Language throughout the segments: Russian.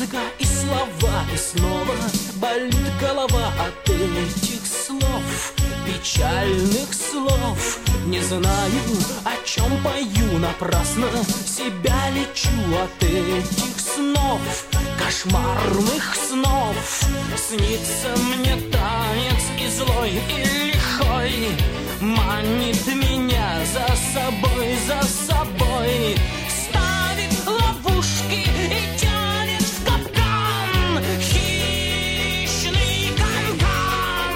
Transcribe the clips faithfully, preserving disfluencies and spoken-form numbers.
музыка и слова, и снова болит голова от этих слов, печальных слов. Не знаю, о чем пою, напрасно себя лечу от этих снов, кошмарных снов. Снится мне танец и злой, и лихой, манит меня за собой, за собой, ставит ловушки и тянет в капкан, хищный канкан,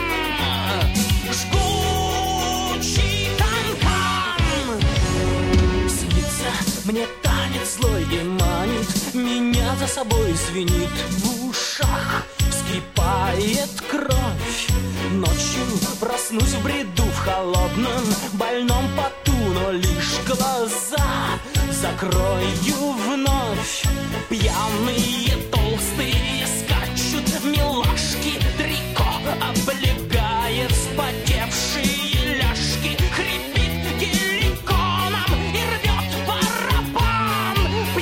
жгучий канкан. Снится мне танец злой и манит меня за собой, звенит в ушах, вскипает кровь. Ночью проснусь в бреду, в холодном больном поту, но лишь глаза закрою вновь. Пьяные толстые скачут милашки, трико облегает вспотевшие ляжки, хрипит геликоном и рвет барабан.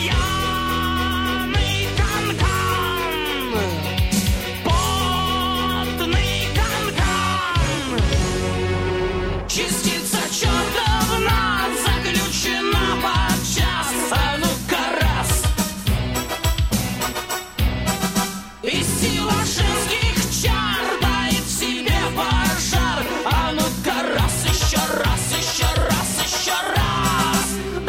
Пьяный канкан, потный канкан. Частица черта в нас заключена подчас. А ну-ка раз. И сила женских чар дает в себе пожар. А ну-ка раз, еще раз, еще раз, еще раз.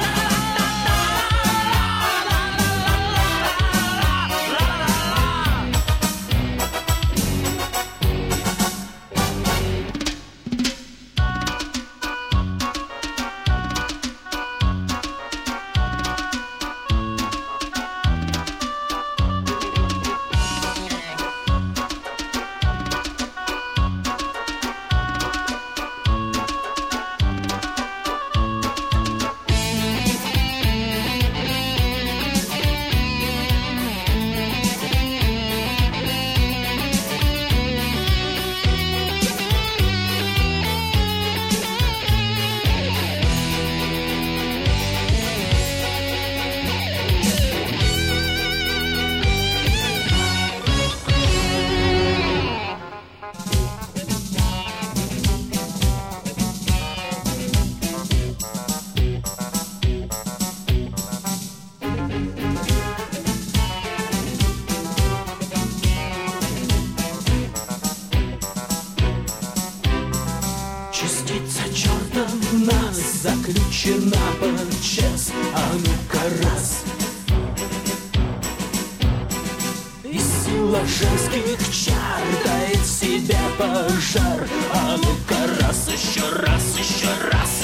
Частица черта в нас заключена подчас. А ну-ка раз. И сила женских чар дает в себе пожар. А ну-ка раз, еще раз, еще раз.